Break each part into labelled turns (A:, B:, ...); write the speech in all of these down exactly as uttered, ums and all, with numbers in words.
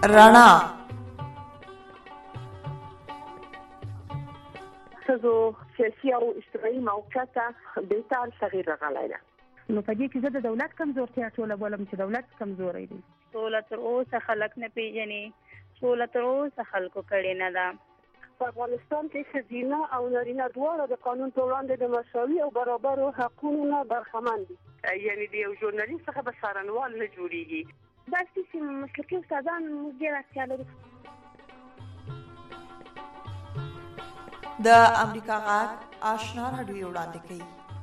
A: رڼا
B: ښځو سیاسي او اجتماعي موقعیت بهتر تغییر راغلی ده.
C: نو په دې کې زه د دولت کمزورتیا ټوله بولم چې دولت کمزوری دی.
D: سوله تر اوسه خلک نه پیژني، سوله تر اوسه خلکو کړې نه ده.
B: په افغانستان کې ښځینه او نارینه دواړه د قانون په وړاندې د مساوي او برابرو حقونو نه برخمن دي. یعنې د یو ژورنالیست څخه به څارنوال نه جوړېږي.
E: داسې چې مسلکي استادان موږ ډېر اړتیا لرو.
A: د امریکا غږ آشنا راډیو وړاندې کوي.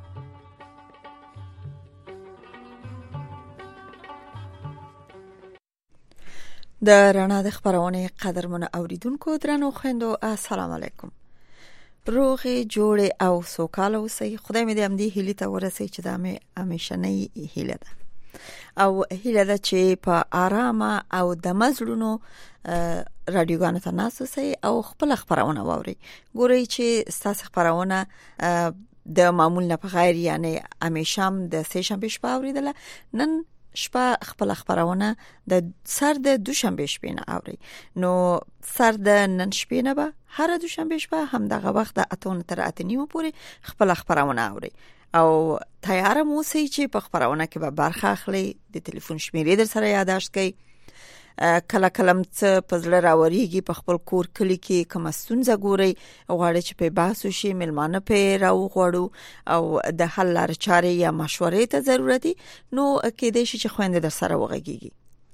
A: د رڼا د خبرونه قدرمن اوریدونکو درنو خويندو السلام علیکم. روغې جوړې او سوکاله اوسئ. خدای مې دې هم دې هیلې ته ورسوي چې دا مې همیشنۍ هیله ده او هیله ده چې په آرامه او د مزړونو رادیوګانو ته ناست اوسئ او خپل خبرونه واورئ. ګورئ چې ستاسو خبرونه د معمول نه په غیر یعنی همیشه د سه شنبه شپه اوریدله، نن شپه خپل خبرونه د سر د دوشنبه شپې نه اوري. نو سر د نن شپې نه به هر دوشنبه شپه هم دغه وخت د اتون تر اتنیمو پورې خپل خبرونه اوري او تیار مو سي چې په خبرونه کې به برخه اخلي. د ټلیفون شمیرې در سره یاداشت کړئ. کله کلم څه پزله راوريږي په خپل کور کلی کې کوم ستونزه ګوري غواړي چې په باسو شي ملمانه په راو غواړو او د حل لار چارې یا مشورې ته ضرورتي نو کې دې شي چې خويند در سره وغږیږي.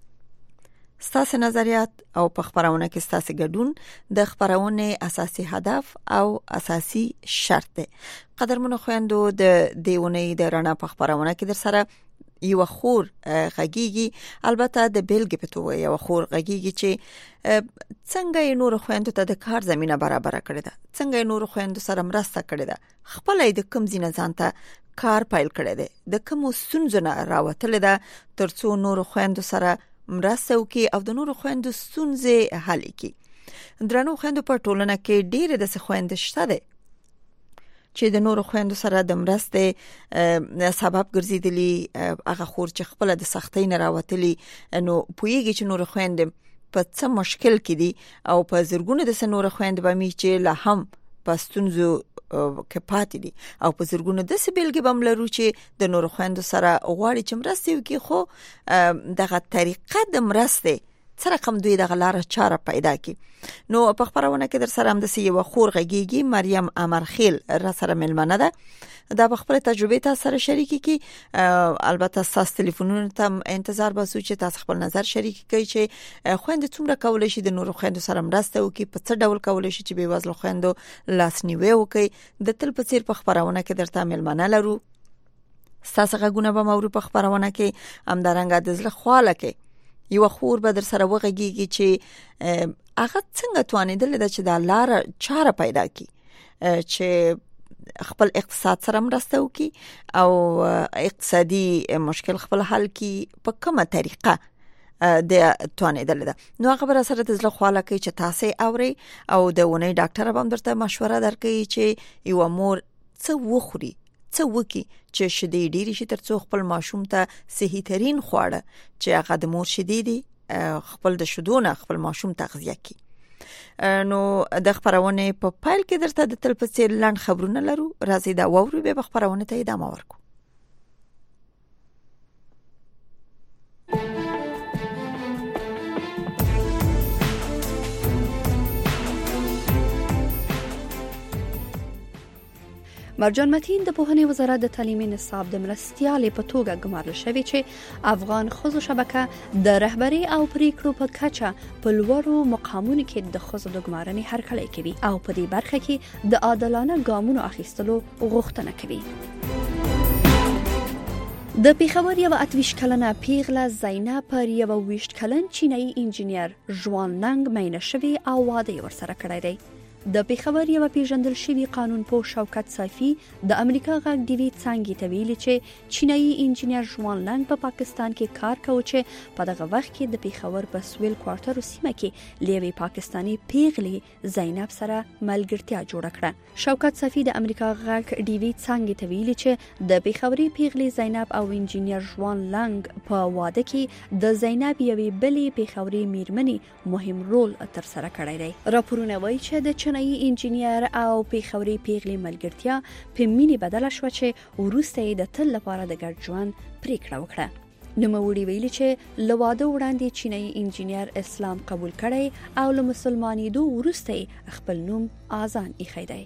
A: ستاسو نظریات او په خبرونه کې ستاسو ګډون د خبرونه اساسي هدف او اساسي شرط دی. قدرمنو خويندو د دیونې د رڼا په خبرونه کې در سره یو خور غږیږي، البته د بیلګې په توګه یو خور غږیږي چې څنګه یې نور خويندو ته د کار زمينه برابر کړې ده، څنګه یې نور خويندو سره مرسته کړې ده، خپل د کوم ځینې ځانته کار پایل کړی دی، د کوم ستونزونه راوتل ده ترڅو نور خويندو سره مرسته وکړي او د نور خويندو ستونزې حل کړي. درنو خويندو په ټولنه کې ډېر د خويند شته ده چې د نورو خويندو سره د مرستې سبب ګرځیدلی. هغه خور چې خپل د سختۍ نه راوتلی نو پویږي چې نورو خويند په څه مشکل کې دي او په زرګونه د نورو خويند به می چې لا هم پستونزو کې پاتې دي او په زرګونه د سبیلګي بم لرو چې د نورو خويندو سره غواړي چې مرستې وکړي، خو دغه طریقه د مرستې سره کوم دوی د غلاره چاره پیدا کی. نو په خبرونه کې در سره هم د سی و خور غږیږي. مریم امرخیل را سره ملمنه ده، دا په خپل تجربه تاسو سره شریک کی. البته تاسو ټلیفونونو ته انتظار باسو چې تاسو خپل نظر شریک کړئ چې خويند څومره کولای شي د نورو خويندو سره مرسته وکړي، په څه ډول کولای شي چې به وزل خويندو لاسنیوي وکړي. د تل په څیر په خبرونه کې درته ملمنه لرو. تاسو غږونه به مورو په خبرونه کې هم درنګ د زله خواله کې یو خور به در سره وغږیږي چې هغه څنګه توانیدل چې د لار چاره پیدا کی چې خپل اقتصاد سره مرسته وکړي او اقتصادي مشکل خپل حل کی په کومه طریقه د توانیدل ده. نو هغه بر سره د زله خواله کې چې تاسو اوري او د ونې ډاکټر به هم درته مشوره درکړي چې یو مور څه وخوري، څه وکي چې شیدې ډېری شي ترڅو خپل ماشوم ته صحي ترين خواړه چې هغه د مور شیدې دي خپل د شودونه خپل ماشوم تغذیه کی. نو د خبرونه په پایل کې درته د تل په څیر لاند خبرونه لرو. راځي دا ووري به خبرونه ته ادامه ورکو.
F: مرجان متین د پوهنې وزارت د تعلیمي نصاب د مرستیالې په توګه ګمارل شوی چې افغان ښځو شبکه د رهبری او پریکړو په کچه په لوړو مقامونو کې د ښځو د ګمارنې هرکلی کوي او په دې برخه کې د عادلانه ګامونو اخیستلو غوښتنه کوي. د پیښور یو اتویشت کلنه پیغله زینب پر یو ویشت کلن چینایي انجینر ژوان لنګ مینه شوی او واده ورسره کړی دی. د پیښور یو پیژندل شوی قانون پوه شوکت صافی د امریکا غږ ډي وي څنګه ته ویلي چې چینایي انجینر ژوان لنګ په پاکستان کې کار کوي چې په دغه وخت کې د پیښور په سویل کوارټر سیمه کې لیوي پاکستانی پیغلې زینب سره ملګرتیا جوړ کړه. شوکت صافی د امریکا غږ ډي وي څنګه ته ویلي چې د پیښوري پیغلې زینب او انجینر ژوان لنګ په واده کې د زینب یوې بلې پیښوري میرمنې مهم رول تر سره کړی دی. راپورونه وایي چې د چینایي انجینر او پیښوري پیغلې ملګرتیا په مینې بدله شوه چې وروسته یې د تل لپاره د ګډ ژوند پریکړه وکړه. نوموړي ویلي چې له واده وړاندې چینایي انجینر اسلام قبول کړی او له مسلمانېدو وروسته یې خپل نوم آزان ایښی دی.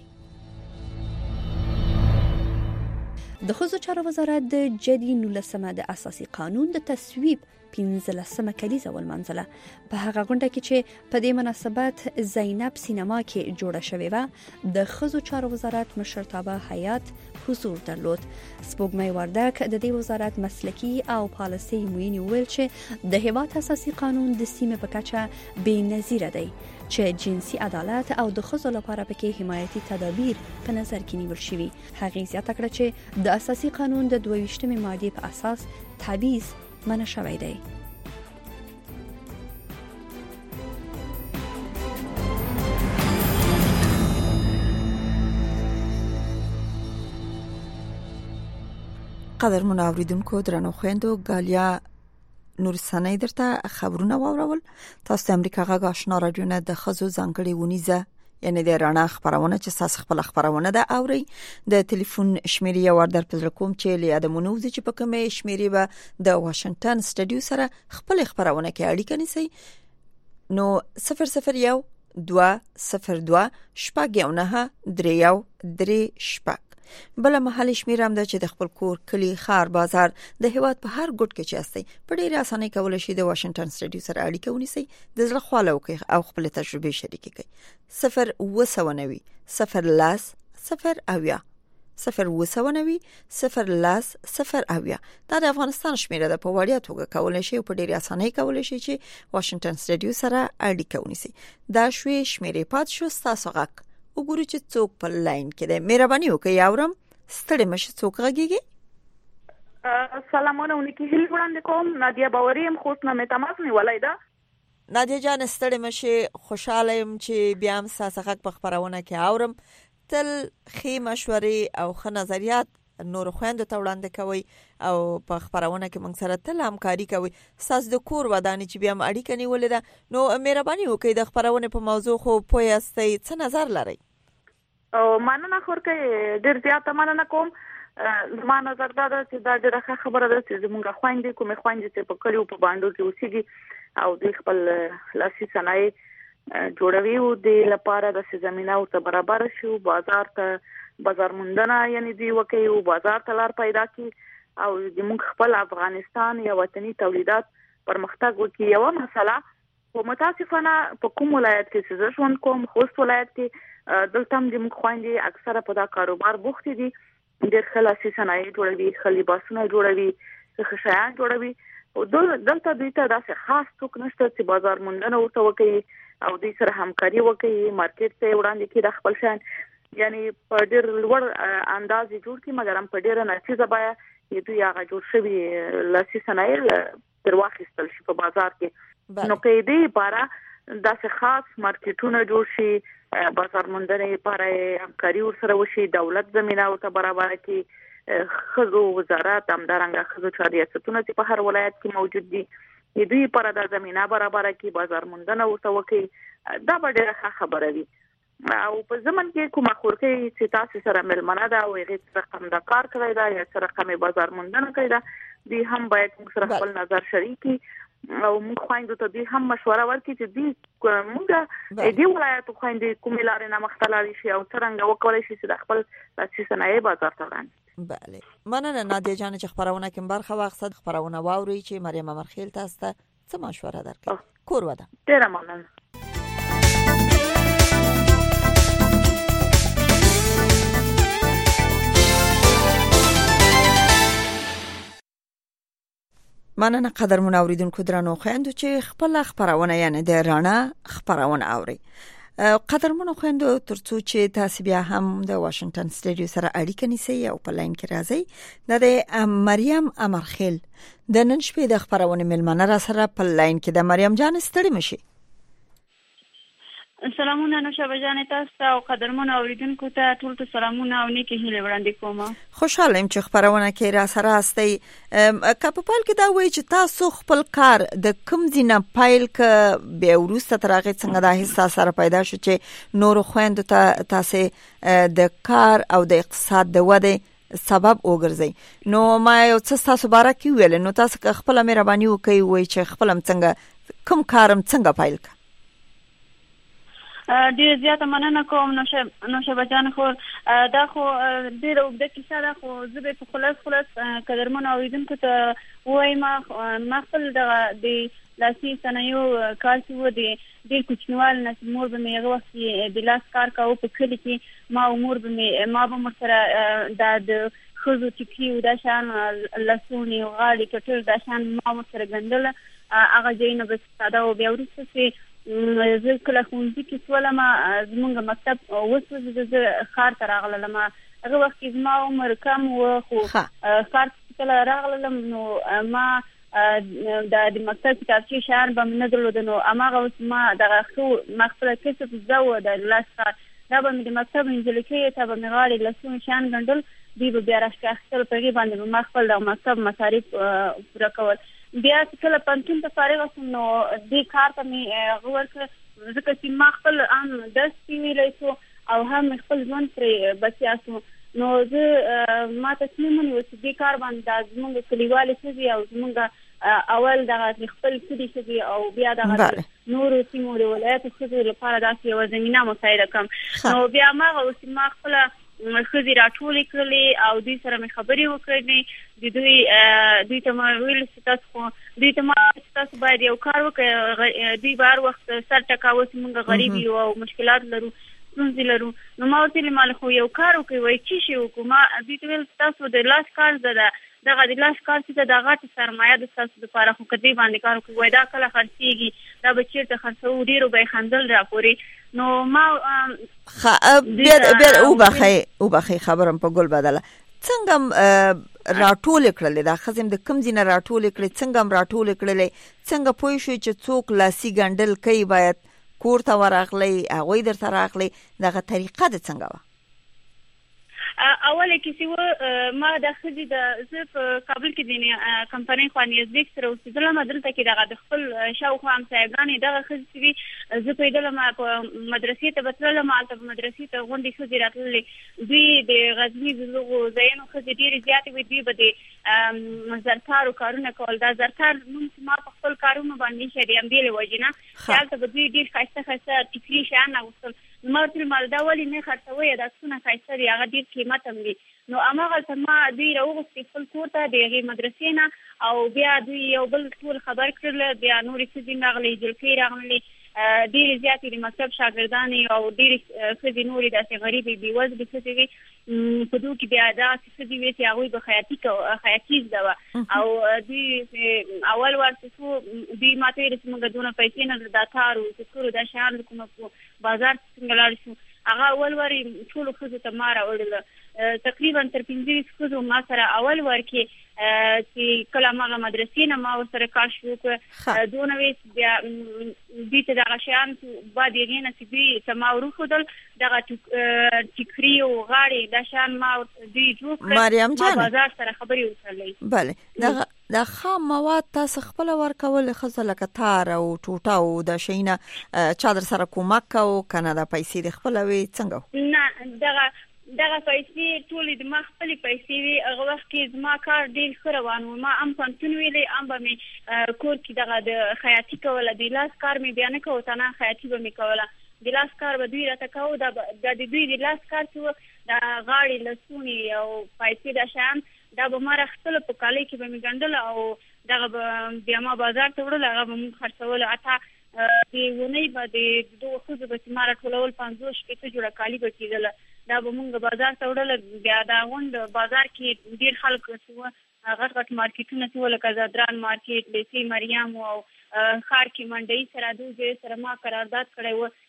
F: د ښځو چارو وزارت د جدي نولسمه د اساسي قانون د تصویب پنځلسمه کلیزه ولمانځله. په هغه غونډه کې چې په دې مناسبت زینب سینما کې جوړه شوې وه، د ښځو چارو وزارت مشرتابه هیئت حضور درلود. سپوږمۍ وردک د دې وزارت مسلکي او پالیسي معین ویل چې د هیواد اساسي قانون د سیمې په کچه بې نظیره دی چې جنسي عدالت او د ښځو لپاره پکې حمایتي تدابیر په نظر کې نیول شوي. هغې زیاته کړه چې د اساسي قانون د دوه ویشتمې مادې په اساس تبعیض منع شوی دی.
A: قدرمن اوریدونکو درنو خويندو، ګالیا نورسنۍ درته خبرونه واورول. تاسو د امریکا غږ آشنا رادیو نه د خزو ځانګړي ونیزه یعنی د رڼا خبرونه چې تاسو خپل خبرونه ده اوري. د ټلیفون شمیرې یو ور در پزړه کوم چې لیاده مونږ چې په کومه شمیرې به د واشنگټن سټډیو سره خپل خبرونه کې اړیکه نیسي. نو صفر صفر یو دوه صفر دوه شپږ یو نه درې یو درې شپږ. بل محل شمیره هم ده چې د خپل کور، کلی، خار، بازار د هیواد په هر ګوټ کې چاسي په ډیره اسانه کولای شي د واشنگټن سټډیو سره اړیکه ونیسي، د زړه خواله وکړي او خپل تجربه شریک کړي. صفر وسونوي صفر لاس صفر اویا صفر وسونوي صفر لاس صفر اویا. دا د افغانستان شمیره ده. په وړیا توګه کولای شي په ډیره اسانه کولای شي چې واشنگټن سټډیو سره اړیکه ونیسي. دا شوي شمیره پات شو تاسو غک وګورئ چې څوک په لاین کې ده. مهرباني وکړئ اورم ستړي مشه څوک غږیږي.
D: سلامونه ونکي هیل وړاندې کوم. نادیا باوري هم خوست نه مې تماس نیولای ده.
A: نادیا جان ستړي مشه، خوشاله يم چې بیا هم تاسو غږ په خبرونه کې اورم. تل خې مشورې او خ نظریات نور خويندو ته وړاندې کوي او په خبرونه کې موږ سره تل همکاري کوي. تاسو د کور ودانې چې بیا هم اړیکه نیولې ده، نو مهرباني وکړئ د خبرونه په موضوع خو پوهیاستئ، څه نظر لرئ؟
D: او مننه خورکه ډیر زیاته مننه کوم. زما نظر دا ده چې دا ډیره ښه خبره ده چې زموږ خويندې کومې خويندې چې په کلیو په باندې کې اوسېږي او د خپل لاسي صنایع جوړوي او د لپاره د زمينه او ته برابر شي، بازار ته بازار موندنه یعنی دی وکي او بازار ته لار پیدا کی او د موږ خپل افغانستان یا وطني تولیدات پرمختګ وکي. یو مسله په متاسفانه په کوم ولایت کې چې ژوند کوم، خوست ولایت کې دلته هم د موږ خويندې اکثره په دا کاروبار بوخت دي. ډېر خلاصي صنایع جوړوي، خلیباسونه جوړوي، خشایان جوړوي او دلته دوی ته داسې خاص څوک نشته چې بازار موندنه ورته وکي او دوی سره همکاري وکي، مارکیټ ته وړاندې کړي د خپل شان یعنی په ډېر لوړ انداز جوړ کی، مګر هم په ډېر نتیجه بیا دوی هغه جوړ شوی لاسي صنایع تر واخیستل شي په بازار کې. نو کې دې لپاره داسې خاص مارکیټونه جوړ شي، بازار موندنې لپاره همکاري ورسره وشي، دولت زمينه او ته برابر کړي، خزو وزارت همدارنګه خزو چاري ریاستونه چې په هر ولایت کې موجود دي دوی پر د زمينه برابر کړي، بازار موندنه ورته وکړي. دا به ډېره ښه خبره وي. او په زمن کې کومه خورکه چې تاسو سره ملمنه ده او هغه څه کم د کار کوي دا یا سره کمې بازار موندنه کوي دا دی هم باید موږ سره خپل نظر شریکي او موږ خويندو ته دی هم مشوره ورکړي چې دی موږ دې ولایت خويندې کومې لارې نه مختلفي شي او څنګه وکولای شي چې د خپل لاسي صنایع بازار ته وړاندې.
A: بله مننه نادیا جان چې خبرونه کې برخه واخصد خبرونه واوري چې مریم مرخیل تاسو ته څه مشوره درکړي. کور ودا
D: ډیره مننه.
A: مننه قدرمن اوریدونکو درنو خويندو چې خپل خبرونه یعنی د رڼا خبرونه اوري. قدرمنو خويندو ترڅو چې تاسو بیا هم د واشنگټن سټډیو سره اړیکه نیسئ او په لاین کې راځئ د مریم امرخیل د نن شپې د خبرونه ملمنه را سره په لاین کې د مریم جان ستړي مشي.
G: سلامونه نوشابه جان تاسو او قدرمنو اوریدونکو ته ټول ته سلامونه او نیکی هیله وړاندې کوم.
A: خوشاله یم چې خبرونه کې را سره استئ. کاپپال کې دا وایي چې تاسو خپل کار د کوم ځینه پایل ک به ورسته ترغه څنګه د احساس سره پیدا شو چې نور خويندو ته تاسو د کار او د اقتصاد د وده سبب وګرځي. نو ما یو څه تاسو باره کې ویل نو تاسو خپل مهرباني وکړئ وای چې خپل څنګه کوم کارم څنګه پایل ک
G: ډیر زیاته مننه کوم. نوشابه جان خو دا خو ډیر وګړه کیسه ده خو زه به په خلاص خلاص قدرمن اوریدونکو ته وایم ما خپل د لاسي صنایعو کار چې و دي ډیر کوچنیوال نس مور به مې هغه وخت د لاس کار کاوه په کلی کې ما امور به مې ما به مر سره د خزو ټکی او د شان لاسونی او غاړي کټر د شان ما مر سره ګندل هغه جینه به ساده او بیا ورسته چې زه کله خونځي کې سولم زمونږ مکتب وسوځي د خار تر راغلم هغه وخت کې زما عمر کم و خو خار کله راغلم نو ما د مکتب کتابچې شان به نه درلود نو اماغه اوس ما دغه خو مخفله کسب زو د لاس کار دا به د مکتب انجلیکې ته به مغاړي لسون شان غندل دی به بیا راځه خپل پیغام باندې ما خپل د مکتب مصارف پوره کول. بیا کله پنځم ته فارغ شوم نو دې کار ته مې غوړ کړ ځکه چې ما خپل ان دست ویلې شو او هم خپل ځان پر بچیاسو نو زه ما تصمیم ونیو چې دې کار باندې زموږ کلیوالې سوي او زموږ اول د خپل کلی سوي او بیا د نور سیمو د ولایت سوي لپاره داسې یو زمينه مساعده کوم. نو بیا ما اوس ما خپل خزي راټولې کړلې او دوی سره مې خبرې وکړې د دوی دوی ته ما ویل چې تاسو خو دوی ته ما تاسو باید یو کار وکړئ دوی بار وخت سر ټکاوه چې موږ غریب یو او مشکلات لرو ستونزې لرو نو ما ورته ویل مال خو یو کار وکړئ وایي چې شی وکړو ما دوی ته ویل تاسو د لاس کار زده دغه د لاس کار چې د غټ سرمایه د تاسو لپاره خو کدی باندې کار کوي دا کله خرڅيږي دا به چیرته خرڅو ډیرو به خندل راپوري نو ما
A: خ بیا بیا او بخې او بخې خبرم په ګل بدله څنګه راټول کړل دا خزم د کم زینه راټول کړل څنګه راټول کړل څنګه پوه شو چې څوک لاسي ګندل کوي باید کور ته ورغلی هغه در سره راغلی دغه طریقه د څنګه و
G: اوله کې چې ما د خځې د زه په کابل کې د کمپنۍ خواني زیک سره اوسېدلم دلته کې دغه د خپل شاوخوا همسایګانې دغه خځې چې زه پیدلم په مدرسې ته بتلم هلته په مدرسې ته غونډې ښځې راتللې دوی د غزني د دغو ځایونو ښځې ډېرې زیاتې وې دوی به د زرتارو کارونه کول دا زرتار نوم چې ما په خپل کارونو باندې شه د همدې له وجې نه چې هلته به دوی ډېر ښایسته ښایسته ټیکري شیان اغوستل ما ورته مال دا ولې نه خرڅوي دا څونه ښایسته دي هغه ډېر قیمت هم دي نو هماغلته ما دوی راوغوستې خپل کور ته د هغې مدرسې نه او بیا دوی یو بل ټول خبر کړل بیا نورې ښځې راغلې جلکۍ راغلې ډېرې زیاتې د مکتب شاګردانې او ډېرې ښځې نورې داسې غریبې بېوزلې ښځې وې په دوی کې بیا داسې ښځې وې چې هغوی به خیاطي خیاطي زده وه او دوی اول ورته شو دوی ما ته ویل چې موږ دونه پیسې نه دا تارو سکرو دا شیان کومه بازار څنګه لاړ شو هغه اول ور ټولو ښځو ته ما راوړل تقریبا تر پنځه ویشت ښځو ما سره اول ور کې چې کله هغه مدرسې نه ما ورسره کار شروع کړ دونه ویس بیا دوی ته دغه شیان بعد یې نه چې دوی ته ما وروښودل دغه ټیکري او غاړې دا شیان ما دوی جوړ کړل
A: مریم جان
G: بازار سره خبرې وکړلې
A: بله دغه د خام مواد تاسو خپل ورکول خزه لکه تار او ټوټه او د شینه چا در سره کومک او کنه د پیسې د خپل وی څنګه
G: نه دغه دغه پیسې ټولې د ما خپلې پیسې وي هغه وخت کې زما کار ډېر ښه روان و ما هم پوهنتون ویلی هم به مې کور کې دغه د خیاطي کوله د لاس کار مې بیا نه کوه تنها خیاطي به مې کوله د لاس کار به دوی راته کوو دا د دوی د لاس کار چې و د غاړې لسونې او پیسې دا شیان دا به ما راخیستله په کالۍ کې به مې ګنډله او دغه به بیا ما بازار ته وړل هغه به مونږ خرڅول حتی د اونۍ به د دغو ښځو به چې ما راټولول پنځوس شپېته جوړه کالي به کېدله دا به مونږ بازار ته وړله بیا دا غونډ بازار کې ډېر خلک چې وه غټ غټ مارکیټونه چې وه لکه زادران مارکیټ لیسې مریم او ښار کې منډۍ سره دوی ځای سره ما قرارداد کړی و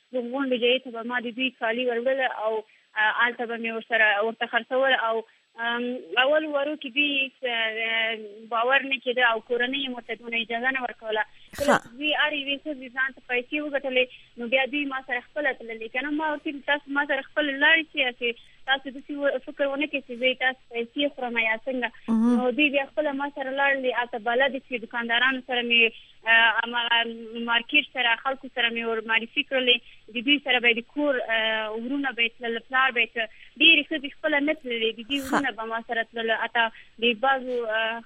G: غونډه جاي ته ما د دوی کالي ورول او آلته به مې ورسره ورته خرڅول او اول ورو کې دي باور نه کېده او کورنۍ متدونه اجازه نه ورکوله دوی اړ یې خو ځان ته پیسې وګټلې نو بیا دوی ما سره خپل تللې کنه ما ورته تاسو ما سره خپل لارې چې تاسو د څه فکر ونه کې چې زه تاسو پیسې خورم یا څنګه نو دوی بیا خپل ما سره لاړلې اته بلد چې دکاندارانو سره مې مارکیټ سره خلکو سره مې ور معرفي کړلې د دوی سره به د کور ورونه به تل پلار به ډېر څه خپل نه تللې د دې ورونه به ما سره تل اته د بازو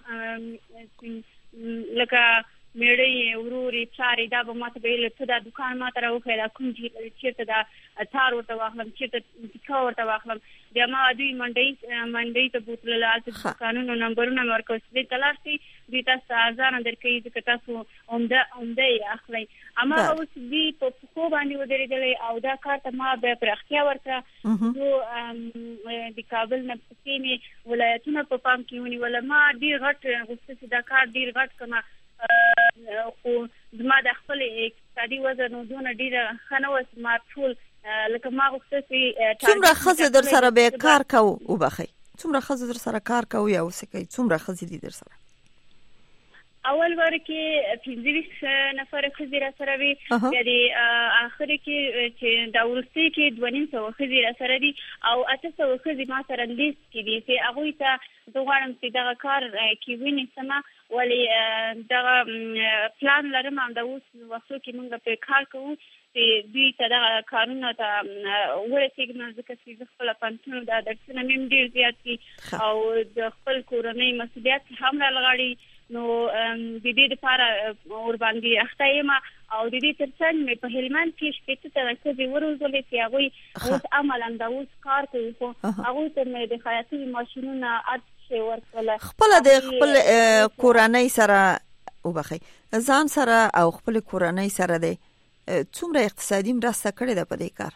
G: لکه میړې وروري چاري دا به ماته به له ته د دکان ماته راوخه دا کوم چې دا تار ورته واخلم چې ته ورته واخلم بیا ما دوی منډي منډي ته بوتل لاته قانونو نمبرونه ورکو چې کلار سي دې تاسو ازان درکې چې تاسو عمده عمده اخلي اما اوس دې په خو باندې ودرېدلې او دا کار ته ما به پر اختیار ورکړه نو د کابل نه پکې ولایتونه په پام کې ونی ولا ما ډیر غټ غوښته دا کار ډیر غټ کما خو زما د خپل اقتصادي وضع نو دونه ډیره خنوس ما ټول لکه ما غوښته چې
A: څومره خزه در سره به کار کوو وبخي څومره خزه در سره کار کوو یا وسکي څومره خزه دي در سره
G: اول ورکه پنځه نفر خزه را سره وي د اخر کې چې دا ورسته کې دوه سو خزه را سره دي او اته سو خزه ما سره لیست کې دي چې هغه ته دوغړم چې دا کار کې ویني سما ولی دا پلان لرم هم دا اوس واسو کې موږ په کار کوو چې دوی ته دا کارونه ته ورسېږي نو ځکه چې خپل پنځونه دا درسونه مې ډیر زیات دي او د خپل کورنۍ مسؤلیت هم لغړي نو د دې لپاره اور باندې اخته یم او د دې ترڅنګ مې په هلمند کې شپږ ته راځي ورولې چې هغه اوس عملاً دا اوس کار کوي خو هغه ته مې د خیاطي ماشينونه
A: خپل د خپل کورنۍ سره وبخي ځان سره او خپل کورنۍ سره د څومره اقتصادي مرسته کړې ده په دې کار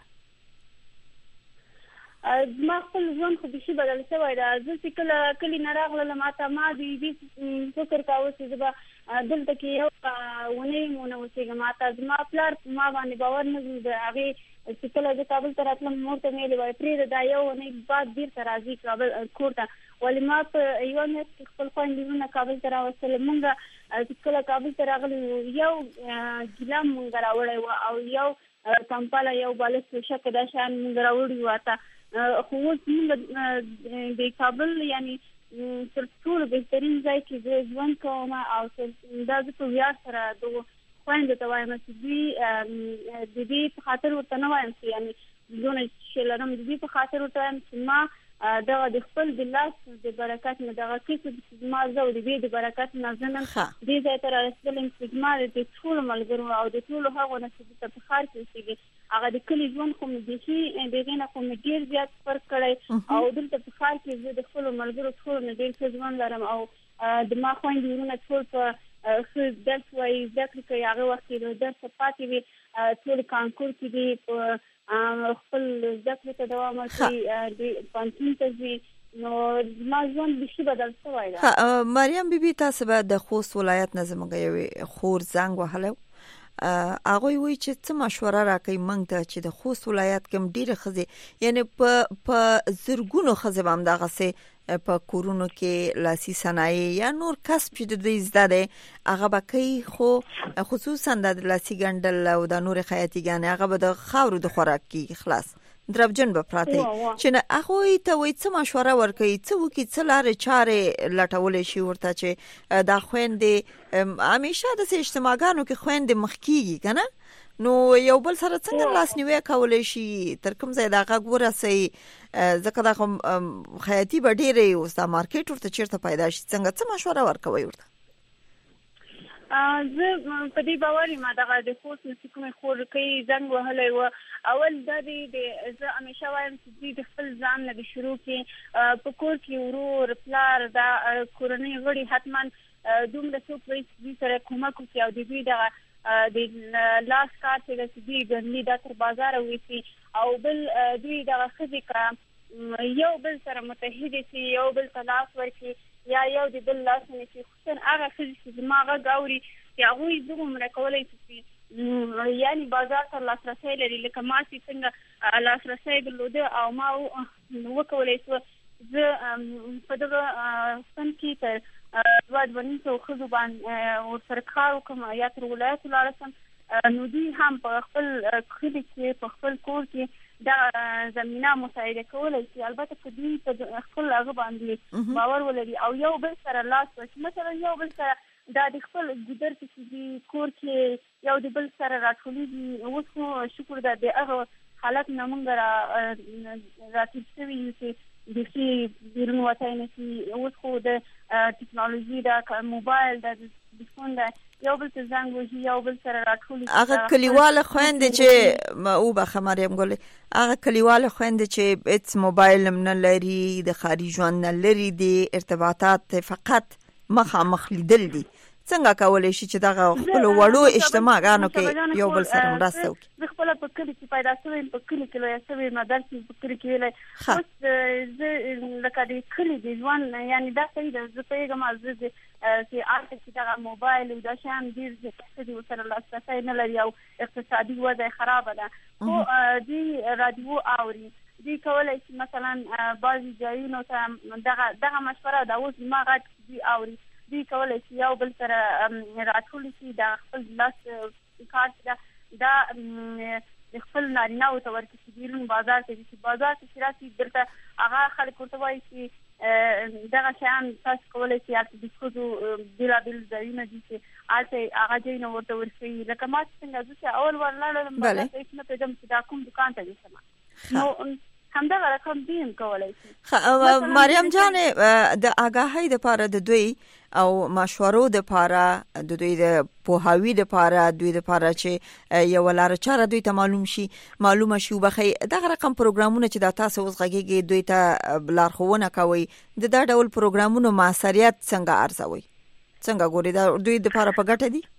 G: ما خپل ځان خو بشي بدل شوی دا زه کله کلی نه راغله ماته ما دې فکر کاوه چې زه دلته کې یو ونې مونږ اوسېږم ماته زما پلار ما باندې باور نه دی هغه چې کله د کابل ته راتلم مور ته مې ویل پرې دا یو ونې بعد ډیر تر راځي کابل کور ته ولې ما په یو نه خپل خويندونه کابل ته راوستل مونږ چې کله کابل ته راغلو یو ګلام مونږ راوړی او یو کمپاله یو بالښت شکه دا شان مونږ راوړی واته خو موږ د کابل یعنی تر ټولو بهترین ځای کې ژوند کوم او دا د ویاړ سره د خويندو ته وایم چې دوی د دې په خاطر ورته نه وایم چې یعنی زونه چې لرم د دې په خاطر ورته وایم چې ما دا د خپل د لاس د برکت نه دغه کې ما زو د دې د برکت نه زنن دې ځای ته رسیدلم چې ما د ټول ملګرو او د ټول هغو نصیب ته په خار کې چې هغه د کلی ژوند کوم د شي دغه نه کوم ډیر زیات فرق کړی او دلته په خار کې زه د خپل ملګرو ټول نه ډیر څه ژوند لرم او د ما خويندونه ټول په خو درس وایي ذکر کوي هغه وخت د درس پاتې وي ټول کانکور کې دي خپل ذکر ته دوام ورکړي د پانتون ته ځي نو ما ژوند بشي بدل شوی دی
A: مریم بیبي تاسو به د خوست ولایت نه زموږ یو خور زنګ وهلو هغه وی چې څه مشوره راکړي مونږ ته چې د خوست ولایت کې ډیره خزه یعنی په په زرګونو خزه هم دغه سه په کورونو کې لاسي صنایع یا نور کسب چې د دې زده ده هغه به کوي خو خصوصا د لاسي ګنډل او د نور خیاطي ګانې هغه به د خاورو د خوراک کې خلاص دربجن به پراته چې نه هغه ته وي څه مشوره ورکړي څه وکي څه لارې چارې لټولې شي ورته چې دا خويندې همیشه د اجتماعګانو کې خويندې مخکېږي کنه نو یو بل سره څنګه لاس نیوي کولای شي تر کوم ځای دا غوړه سي ځکه دا خیاطي به ډېرې او ستا مارکیټ ورته چیرته پیدا شي څنګه څه مشوره ورکوي ورته
G: زه په دې باور یم دا د خوست نسکمه خور کوي زنګ وهلې و اول د دې زه همیشه وایم چې د خپل ځان نه شروع کې په کور کې ورور پلار دا کورنۍ غړي حتما دومره څوک وي چې سره کومک کوي او د دې د د لاس کار چې د دې ګنلی د تر بازار وېسي او بل دوی د خزي کا یو بل سره متحد شي یو بل تلاش ورکي یا یو د بل لاس نه شي خصوصا هغه خزي چې ما غاوري یا هغه زغم راکولای شي یعنی بازار ته لاسرسي لري لکه ما چې څنګه لاسرسي درلوده او ما وکولای شو زه په دغه سن کې تر دوه دوه سوه خزو باندې ورسره کار وکړم یا تر ولایت لاړ شم نو دوی هم په خپل کلي کې په خپل کور کې دا زمينه مساعده کولای شي البته چې دوی په خپل هغه باندې باور ولري او یو بل سره لاس ورکړي مثلا یو بل سره دا د خپل ګذر چې دی کور کې یو د بل سره راټولېږي اوس خو شکر ده د هغه حالت نه مونږ را راتېب شوي یو چې د شي بیرون وتی نه شي اوس خو د ټکنالوژي دا موبایل دا د فون دا یو بل ته زنګ وهي یو بل سره راټولېږي
A: هغه کلیواله خویندې چې وبخه مریم ګلې هغه کلیواله خویندې چې هېڅ موبایل هم نه لري د ښاري ژوند نه لري دي ارتباطات فقط مخامخ لیدل دي څنګه کولای شي چې دغه خپل وړو اجتماعګانو کې یو بل سره مرسته وکړي؟
G: زه خپل په کلی کې پیدا شوم په کلی کې لوی شوم مدرسې په کلی کې ویلای اوس زه لکه د کلی د ژوند یعنی دا صحیح ده زه پیغام از زه چې آرته چې دغه موبایل او دا شیان ډېر زیات دي سره لاسرسی نه لري او اقتصادي وضع خراب ده خو د رادیو اوري دی کولای شي مثلا بعضی ځایونو ته دغه دغه مشوره دا اوس ما غږ دی اوري دی کولای شي یو بل سره راټول شي دا خپل لاس کار دا دا خپل نارینه او تور کې بیرون بازار ته چې بازار ته راسي دلته هغه خلک ورته وایي چې دغه شیان تاسو کولای شي چې د خودو بلا بل ځایونه دي چې آلته هغه ځای نه ورته ورشي لکه ما څنګه چې اول ورلاړم بل څه نه پیدم چې دا کوم دکان ته ځم نو همدغه رقم دیم کولای شي.
A: مریم جان د آگاهی د پاره د دوی او مشورو د پاره د دوی د پوهاوی د پاره دوی د پاره چې یو لار چاره دوی ته معلوم شي معلومه شي وبخي دغه رقم پروګرامونه چې د تاسو اوس غږیږي دوی ته لارښوونه کوي د دا ډول پروګرامونو موثریت څنګه ارزوي څنګه ګوري دا دوی د پاره په ګټه دي؟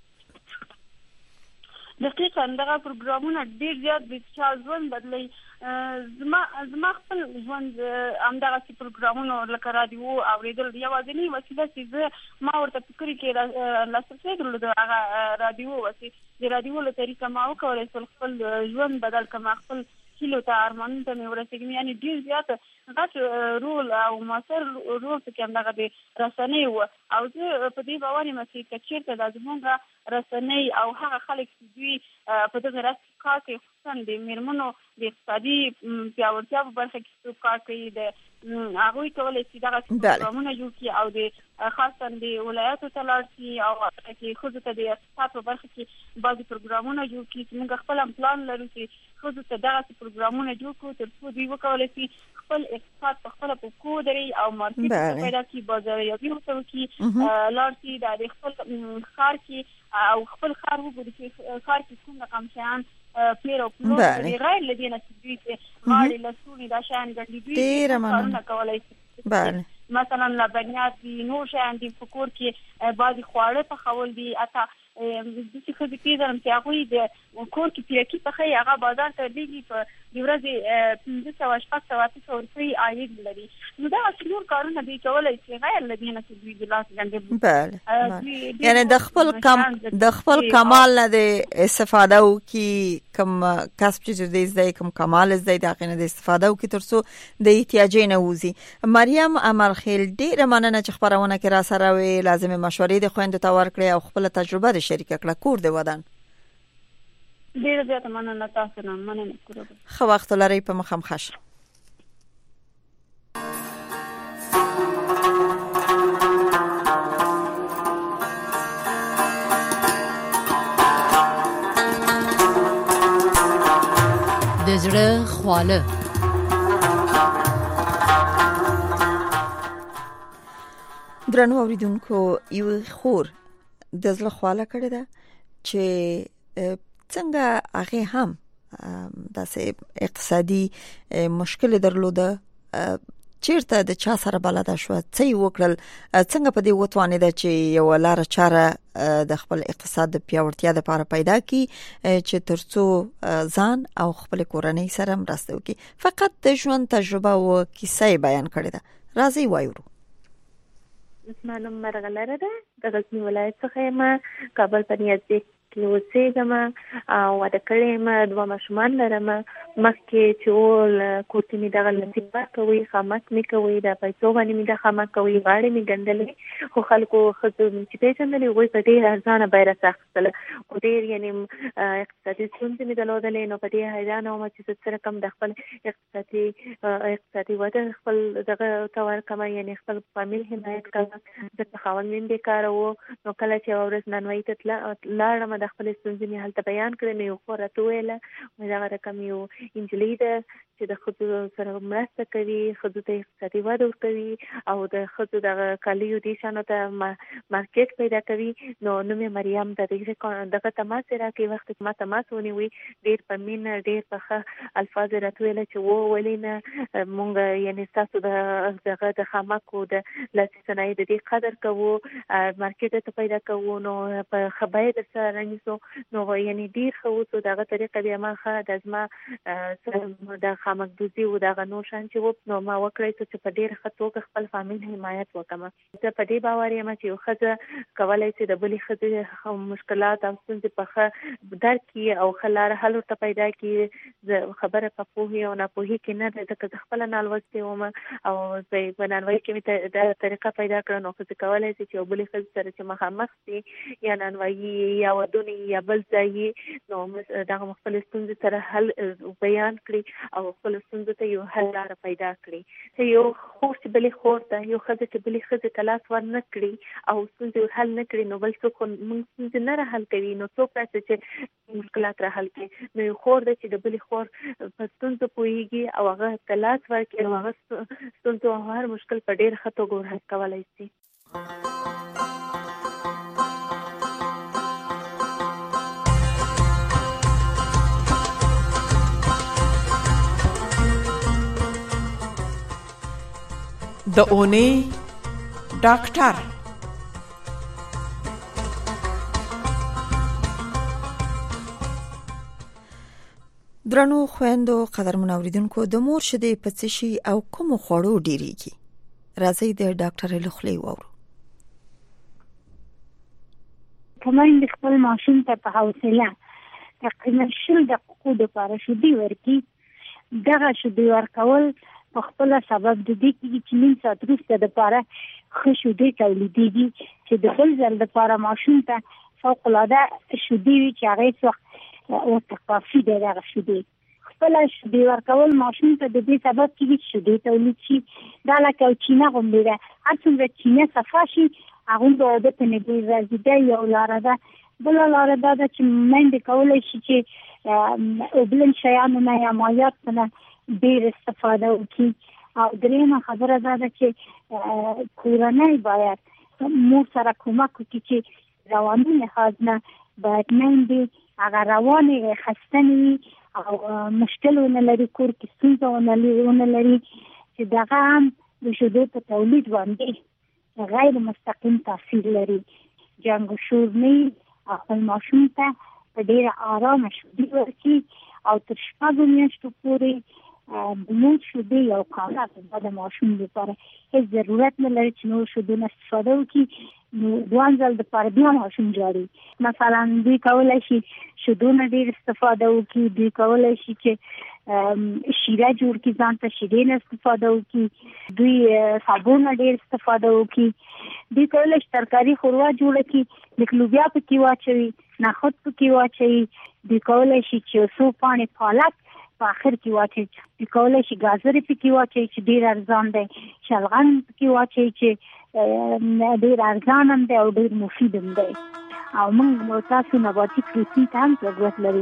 G: دقیقاً دغه پروګرامونه ډېر زیات د چا ژوند بدلوي زما زما خپل ژوند همدغه سي پروګرامونه لکه رادیو اورېدل یوازینۍ وسیله چې زه ما ورته فکر کې لاسرسی درلود هغه رادیو وسیله د رادیو له طریقه ما وکولای شول خپل ژوند بدل کړم خپل کیلو ته ارمانونو ته مې ورسېږم یعنې ډېر زیات غټ رول او مؤثر رول پکې همدغه د رسنۍ و او زه په دې باور یم چې که چېرته دا زموږ رسنۍ او هغه خلک چې دوی په دغه راز کار کوي خصوصا د مېرمنو د اقتصادي پیاوړتیا په برخه کې څوک کار کوي د هغوی کولی شي دغه پروګرامونه جوړ کړي او د خاصا د ولایاتو ته لاړ شي او چې ښځو ته د اقتصاد په برخه کې بعضې پروګرامونه جوړ کړي چې موږ خپل هم پلان لرو چې ښځو ته دغسې پروګرامونه جوړ کړو تر څو دوی وکولی شي خپل اقتصاد په خپله په پښو ودرېږي او مارکېټ پیدا کړي بازاریابي ورته وکړي لاړ شي دا د خپل ښار کې او خپل ښار وګوري چې ښار کې کوم رقم شیان پیر او پلور د غیر لدینه چې دوی چې غاړې لسونې دا شیان ګډي دوی کارونه کولی شي مثلا لبنیات دي نور شیان دي په کور کې بعضې خواړه پخول دي حتی داسې ښځې پېژنم چې هغوی د کور کې پیرکي پخوي هغه بازار ته لېږي په د ورځې پنځه سوه شپږ سوه اته سوه روپۍ عاید لري نو دغسې نور کارونه دوی کولی شي غیر له دې نه چې دوی د لاس ګنډې
A: یعنې د خپل کم د خپل کمال نه د استفاده وکړي کوم کسب چې دی زده کوم کمال زده د هغې نه د استفاده وکړي تر څو د احتیاجۍ نه ووځي. مریم امرخیل ډېره مننه چې خپرونه کې را سره وې لازمې مشورې د خویندو ته ورکړې او خپله تجربه د شریکه کړه. کور د ودان
G: ډېره زیاته مننه تاسو نه مننه کوم
A: ښه وخت لرئ په مخه مخه شه.
H: د زړه خواله
A: درنو اوریدونکو یو خور د زړه خواله کړې ده چې څنګه هغه هم داسې اقتصادي مشکل درلوده چیرته د چا سره بلد شو څه یې وکړل څنګه په دې وتوانېده چې یو لار چاره د خپل اقتصاد د پیاوړتیا لپاره پیدا کړي چې ترڅو ځان او خپل کورنۍ سره مرسته وکړي. فقط د ژوند تجربه او کیسه بیان کړې ده. راځي وایو.
I: اسمانم مرغلره ده د غزنی ولایت څخه ما کابل په نیت کې اوسېږم او واده کړی یم، دوه ماشومان لرم. مخکې چې ول کور کې مې دغه نصیب کوي، خامک مې کوي، د پیسو باندې مې د خامک کوي، غاړې مې ګنډلې، خو خلکو ښځو چې پېژندلې هغوی په ډېر ارزانه بیه راڅخه اخیستله، خو ډېر یعنې اقتصادي ستونزې مې درلودلې. نو په دې حیرانه وم چې زه څه رقم د خپل اقتصادي اقتصادي وده خپل دغه ته ورکړم، یعنې خپل فامیل حمایت کړم. ځکه خاوند مې هم بېکاره و. نو کله چې یوه ورځ نانوایي ته لاړم، د خپلې ستونزې مې هلته بیان کړې. نو یو خور راته وویله دغه رقم یو نجلۍ ده چې د ښځو سره مرسته کوي، ښځو ته اقتصادي وده ورکوي او د ښځو دغه کالیو دې شیانو ته مارکیټ پیدا کوي. نو نوم یې مریم ده. دغه تماس یې راکړې. وخت چې ما تماس ونیوی، ډېر په مینه ډېر په ښه الفاظ یې راته ویله چې و ولې نه مونږ یعنې ستاسو د دغه د خامکو د لاسي صنایعو د دې قدر کوو، مارکیټ ته پیدا کوو، نو په ښه بیه در سره رانیسو. نو یعنې ډېر ښه اوسو. دغه طریقه بیا ما ښه د زما د خامک دوزي و دغه نور شیان چې و، نو ما وکړی څه چې په ډېره ښه توګه خپل فامیل حمایت وکړم. زه په دې باور یم چې یو ښځه کولی شي د بلې ښځې مشکلات او ستونزې په ښه درک کړي او ښه لاره حل ورته پیدا کړي. زه خبره په پوهې او ناپوهۍ کې نه ده، ځکه زه خپله نالوستې وم او زه په نانوایي کې مې دا طریقه پیدا کړه. نو ښځې کولی شي چې یو بلې ښځې سره چې مخامخ شي، یا نانوایي یا ودونه یا بل ځای، نو دغه خپلې ستونزې سره حل بیان کړي او خپل ستونزو ته یو حل لاره پیدا کړي. یو خور چې بلې خور ته، یو ښځه چې بلې ښځې ته لاس ور نه کړي او ستونزې حل نه کړي، نو بل څوک موږ ستونزې نه را حل کوي. نو څوک راشي چې مشکلات را حل کړي؟ نو یو خور ده چې د بلې خور په ستونزو پوهېږي او هغه ته لاس ورکړي او هغه ستونزو او هر مشکل په ډېر ښه توګه حل کولی شي.
J: د اونۍ ډاکټر.
A: درنو خویندو قدرمن اوریدونکو، د مور شیدې په څه شي او کوم خوړو ډیریږي؟ راځي د ډاکټر له خولې واورو.
C: کماین د خپل ماشوم ته په حوصله تقریبا شل دقیقو دپاره شیدې ورکړي. دغه شیدې ورکول په خپله سبب د دې کېږي چې نیم ساعت وروسته دپاره ښه شیدې تولیدېږي، چې د بل ځل دپاره ماشوم ته فوقالعاده شیدې وي چې هغه هېڅ وخت ورته کافي دی. دغه شیدې خپله شیدې ورکول ماشوم ته د دې سبب کېږي چې شیدې تولید شي. دا لکه چینه غوندې ده، هر څومره چینه صفا شي هغومره واده ته نږدې راځي. دا یو لاره ده. بله لاره دا ده چې میندې کولی شي چې اوبلن شیانو نه یا مایعاتو نه ډېر استفاده وکړي. او درېیمه خبره دا ده چې کورنۍ باید مور سره کومک وکړي چې رواني لحاظ نه باید میندې هغه روانې خستنې وي او مشکل ونه لري، کور کې ستونزه ونه لري، چې دغه هم د شیدو په تولید باندې غیر مستقیم تاثیر لري. جنګ و شور نه او خپل ماشوم ته په ډېره ارامه شیدې ورکړي او تر شپږو میاشتو پورې د مور شیدې یو کامله د ماشوم لپاره هېڅ ضرورت نه لري چې نور شیدو نه استفاده وکړي. نو دوه ځل دپاره بیا ماشوم جاړي. مثلا دوی کولی شي شیدو نه ډېر استفاده وکړي، دوی کولی شي چې شیره جوړ کړي، ځان ته شیدې نه استفاده وکړي، دوی صابون نه ډېر استفاده وکړي، دوی کولی شي ترکاري ښوروا جوړه کړي، لږ لوبیا پکې واچوي، نخود پکې واچوي، دوی کولی شي چې څو پاڼې پالک په آخر کې واچوي، دوی کولی شي ګازرې پکې واچوي چې ډېر ارزان دی، شلغم پکې واچوي چې ډېر ارزان هم دی او ډېر مفید هم دی. او موږ تاسو نباتي پروتین ته هم ضرورت لري.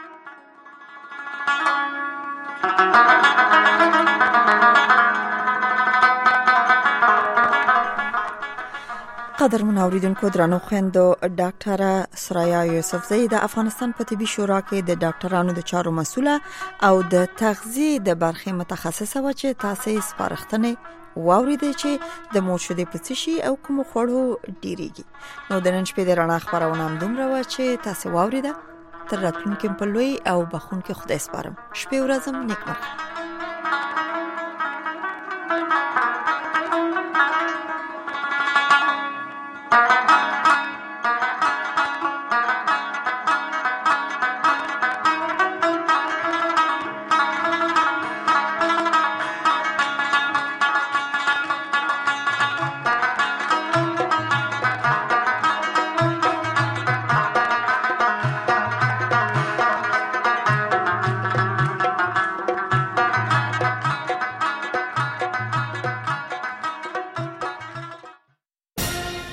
A: قدرمن اوریدونکو، درنو خویندو، ډاکټره سرایا یوسفزۍ د افغانستان په طبي شورا کې د ډاکټرانو د چارو مسوله او د تغذیه د برخې متخصصه و چې تاسو یې سپارښتنې واوریدئ چې د مور شیدې په څه شي او کوم خوړو ډیریږي. نو د نن شپې د رڼا خپرونه هم دومره وه چې تاسو واوریده. تر راتلونکي په لوی او بخښونکي خدای سپارم. شپې ورځم نیکمرغه.